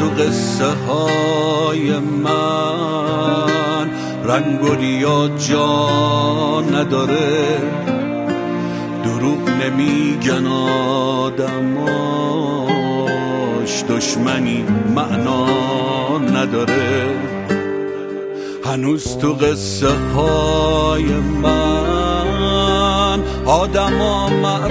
تو قصه های من رنگ و ریا جا نداره، دروغ نمیگن آدماش، دشمنی معنا نداره. هنوز تو قصه های من آدما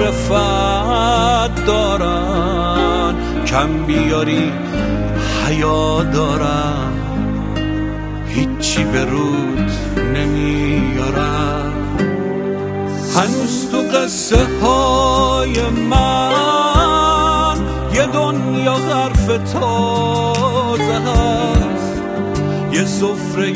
معرفت دارن، کم بیاری حیا دارن، هیچی به رود نمیارن. هنوز تو قصه های من یه دنیا حرف تازه هست، یه سفره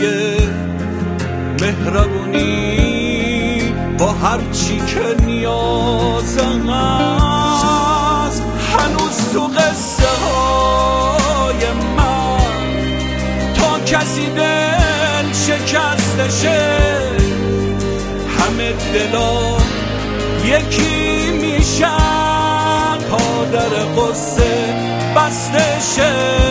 مهربونی با هرچی که نیازه هست. هنوز تو قصه های من تا کسی دل شکستشه، همه دلا یکی میشن تا در قصه بستشه.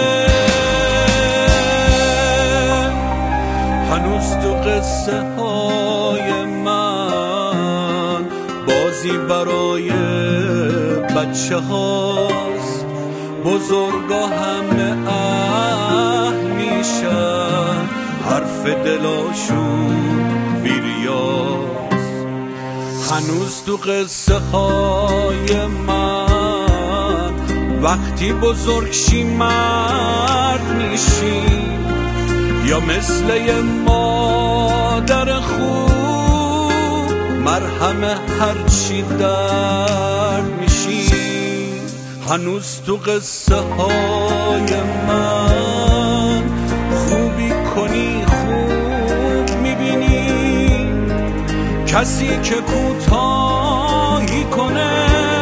هنوز تو قصه های من بازی برای بچه هاست، بزرگا همه اه میشن، حرف دلاشون بیریاست. هنوز تو قصه های من وقتی بزرگ شی مرد میشی، یا مثل یه مادر خوب مرهم هرچی درد میشی. هنوز تو قصه های من خوبی کنی خوب میبینی، کسی که کوتاهی کنه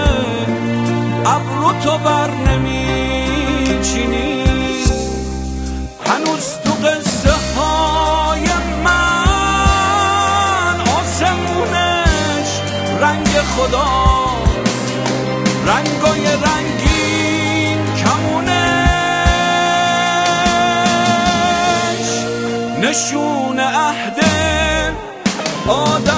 ابرو تو بر نمیچینی. هنوز تو قصه های من آسمونش رنگ خدا، رنگای رنگین کمونش نشون عهد آدم